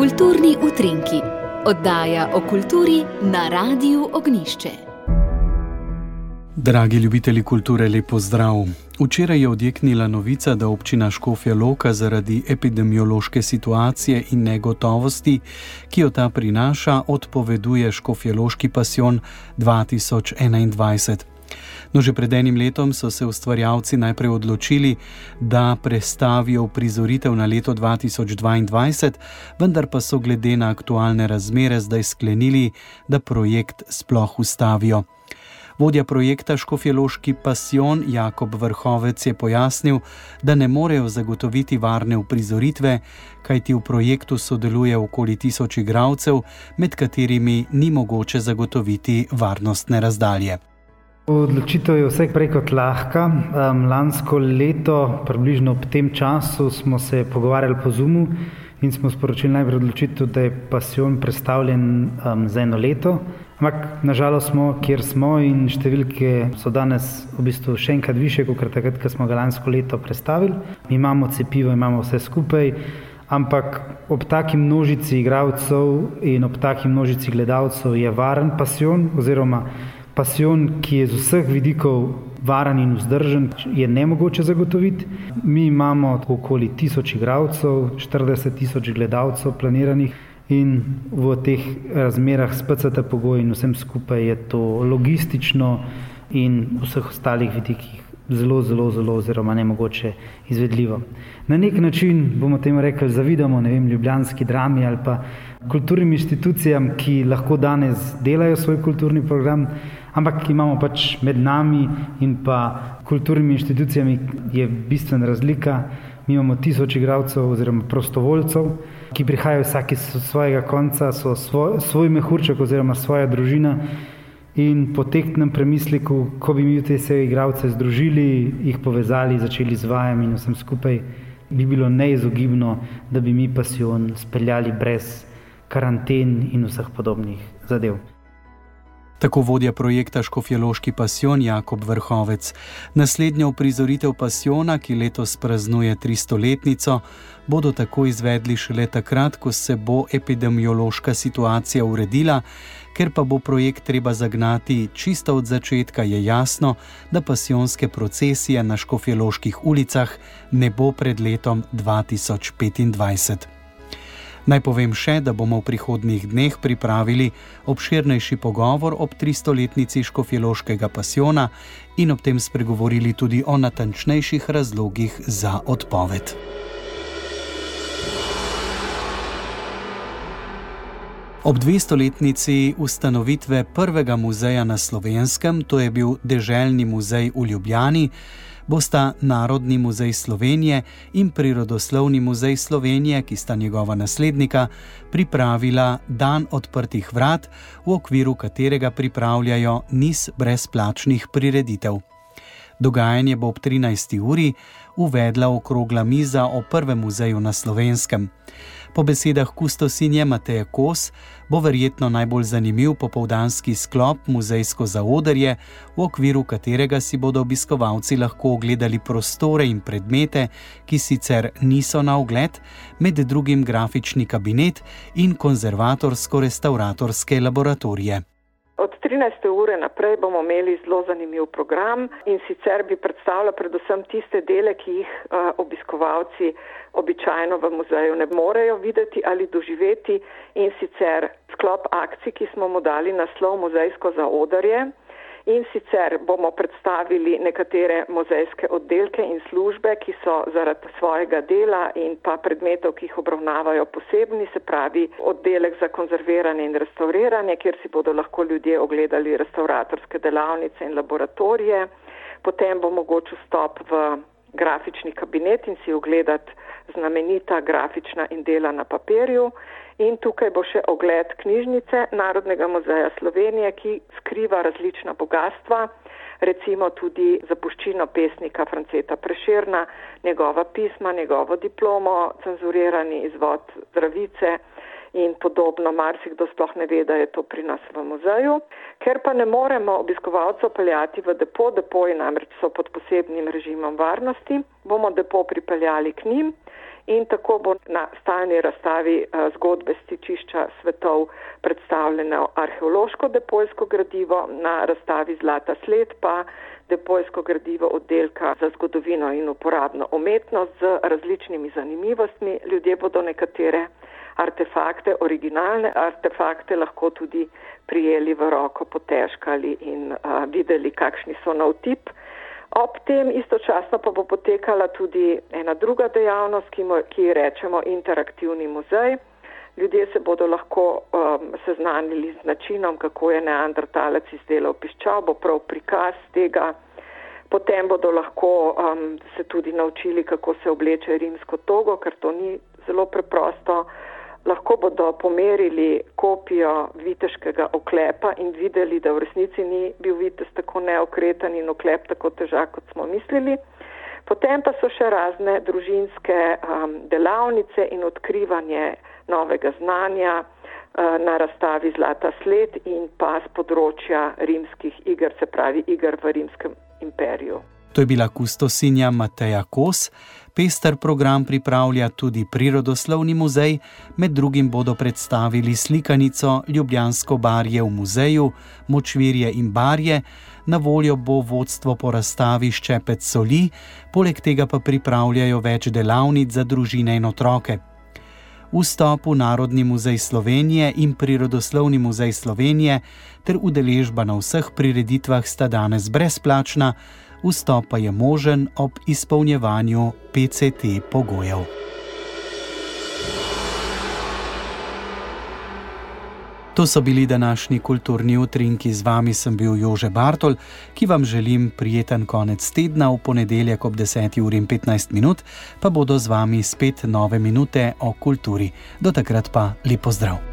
Kulturni utrinki, oddaja o kulturi na Radiu Ognjišče. Dragi ljubitelji kulture, lep pozdrav. Včeraj je odjeknila novica, da občina Škofja Loka zaradi epidemiološke situacije in negotovosti, ki jo ta prinaša, odpoveduje Škofjeloški pasijon 2021. No, že pred enim letom so se ustvarjalci najprej odločili, da prestavijo uprizoritev na leto 2022, vendar pa so glede na aktualne razmere zdaj sklenili, da projekt sploh ustavijo. Vodja projekta Škofjeloški pasijon Jakob Vrhovec je pojasnil, da ne morejo zagotoviti varne uprizoritve, kajti v projektu sodeluje okoli 1000 igralcev, med katerimi ni mogoče zagotoviti varnostne razdalje. Odločitev je vse prej kot lahka. Lansko leto, približno ob tem času, smo se pogovarjali po Zoomu in smo sporočili najprej odločitev, da je pasijon prestavljen za eno leto. Ampak nažalost smo, kjer smo, in številke so danes v bistvu še enkrat više, kot takrat, ko smo ga lansko leto prestavili. Mi imamo cepivo, imamo vse skupaj, ampak ob taki množici igralcev in ob taki množici gledalcev je varen pasijon, oziroma pasijon, ki je z vseh vidikov varen in vzdržen, je nemogoče zagotoviti. Mi imamo okoli 1000 igralcev, 40 000 gledalcev planiranih in v teh razmerah s PCT pogoji in vsem skupaj je to logistično in vseh ostalih vidikih zelo oziroma nemogoče izvedljivo. Na nek način, bomo temu rekli, zavidamo, ljubljanski Drami ali pa kulturnim inštitucijam, ki lahko danes delajo svoj kulturni program, ampak imamo pač med nami in pa kulturnimi inštitucijami je bistvena razlika. Mi imamo 1000 igralcev oziroma prostovoljcev, ki prihajajo vsaki s svojega konca, so svoj mehurček oziroma svoja družina, in po tehtnem premisleku, ko bi mi te vse igralce združili, jih povezali, začeli z vajami in vsem skupaj, bi bilo neizogibno, da bi mi pasijon speljali brez karanten in vseh podobnih zadev. Tako vodja projekta Škofjeloški pasijon Jakob Vrhovec. Naslednja uprizoritev pasijona, ki letos praznuje 300-letnico, bodo tako izvedli šele takrat, ko se bo epidemiološka situacija uredila. Ker pa bo projekt treba zagnati čisto od začetka, je jasno, da pasijonske procesije na škofjeloških ulicah ne bo pred letom 2025. Naj povem še, da bomo v prihodnjih dneh pripravili obširnejši pogovor ob 300-letnici Škofjeloškega pasijona in ob tem spregovorili tudi o natančnejših razlogih za odpoved. Ob 200-letnici ustanovitve prvega muzeja na Slovenskem, to je bil Deželni muzej v Ljubljani, bosta Narodni muzej Slovenije in Prirodoslovni muzej Slovenije, ki sta njegova naslednika, pripravila dan odprtih vrat, v okviru katerega pripravljajo niz brezplačnih prireditev. Dogajanje bo ob 13. uri uvedla okrogla miza o prvem muzeju na Slovenskem. Po besedah kustosinje Mateje Kos bo verjetno najbolj zanimiv popoldanski sklop Muzejsko zaodrje, v okviru katerega si bodo obiskovalci lahko ogledali prostore in predmete, ki sicer niso na ogled, med drugim grafični kabinet in konzervatorsko-restauratorske laboratorije. Od 13. ure naprej bomo imeli zelo zanimiv program in sicer bi predstavljal predvsem tiste dele, ki jih obiskovalci običajno v muzeju ne morejo videti ali doživeti, in sicer sklop akcij, ki smo mu dali naslov Muzejsko zaodrje. In sicer bomo predstavili nekatere muzejske oddelke in službe, ki so zaradi svojega dela in pa predmetov, ki jih obravnavajo posebni, se pravi oddelek za konzerviranje in restauriranje, kjer si bodo lahko ljudje ogledali restauratorske delavnice in laboratorije. Potem bo mogoč vstop v grafični kabinet in si ogledati znamenita grafična in dela na papirju. In tukaj bo še ogled knjižnice Narodnega muzeja Slovenije, ki skriva različna bogatstva, recimo tudi zapuščino pesnika Franceta Prešerna, njegova pisma, njegovo diplomo, cenzurirani izvod Zdravice in podobno. Marsikdo sploh ne ve, da je to pri nas v muzeju. Ker pa ne moremo obiskovalcev peljati v depo, depoji namreč so pod posebnim režimom varnosti, bomo depo pripeljali k njim in tako bo na stalni razstavi zgodbe stičišča svetov predstavljeno arheološko depojsko gradivo, na razstavi Zlata sled pa depojsko gradivo oddelka za zgodovino in uporabno umetnost z različnimi zanimivostmi. Ljudje bodo nekatere artefakte, originalne artefakte lahko tudi prijeli v roko, potežkali in videli, kakšni so na vtip. Ob tem istočasno pa bo potekala tudi ena druga dejavnost, ki rečemo interaktivni muzej. Ljudje se bodo lahko seznanili z načinom, kako je neandertalec izdelal piščal, bo prav prikaz tega. Potem bodo lahko se tudi naučili, kako se obleče rimsko togo, ker to ni zelo preprosto. Lahko bodo pomerili kopijo viteškega oklepa in videli, da v resnici ni bil vitez tako neokreten in oklep tako težak, kot smo mislili. Potem pa so še razne družinske delavnice in odkrivanje novega znanja na razstavi Zlata sled in pa z področja rimskih iger, se pravi iger v rimskem imperiju. To je bila kustosinja Mateja Kos. Pester program pripravlja tudi Prirodoslovni muzej, med drugim bodo predstavili slikanico Ljubljansko barje v muzeju, močvirje in barje, na voljo bo vodstvo po razstavi Ščepec soli, poleg tega pa pripravljajo več delavnic za družine in otroke. Vstop v Narodni muzej Slovenije in Prirodoslovni muzej Slovenije ter udeležba na vseh prireditvah sta danes brezplačna, vstop pa je možen ob izpolnjevanju PCT pogojev. To so bili današnji kulturni utrinki. Z vami sem bil Jože Bartol, ki vam želim prijeten konec tedna. V ponedeljek ob 10:15 pa bodo z vami spet nove minute o kulturi. Do takrat pa lep pozdrav.